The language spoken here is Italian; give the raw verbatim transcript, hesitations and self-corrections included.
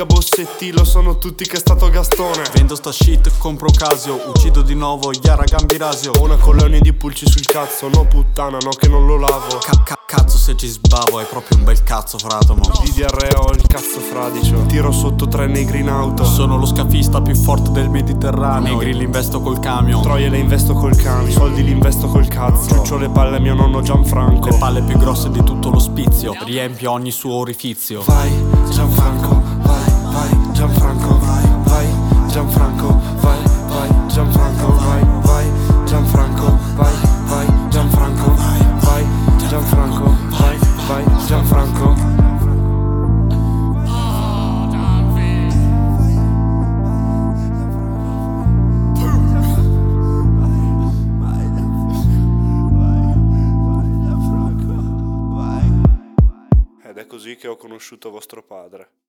Figa Bossetti, lo sono tutti che è stato Gastone. Vendo sta shit, compro Casio, uccido di nuovo Yara Gambirasio. Ho una colonia di pulci sul cazzo, no puttana, no che non lo lavo. Ca- ca- cazzo se ci sbavo, è proprio un bel cazzo fratomo. Di diarrea ho il cazzo fradicio. Tiro sotto tre negri in auto. Sono lo scafista più forte del Mediterraneo. Negri li investo col camion. Troie le investo col camion. Soldi li investo col cazzo. Ciuccio le palle a mio nonno Gianfranco. Le palle più grosse di tutto l'ospizio. Riempio ogni suo orifizio. Vai Gianfranco, vai, vai Gianfranco, vai, vai Gianfranco, vai, vai Gianfranco, vai, vai Gianfranco, vai, vai Gianfranco, vai, vai Gianfranco, vai, vai Gianfranco. Ed è così che ho conosciuto vostro padre.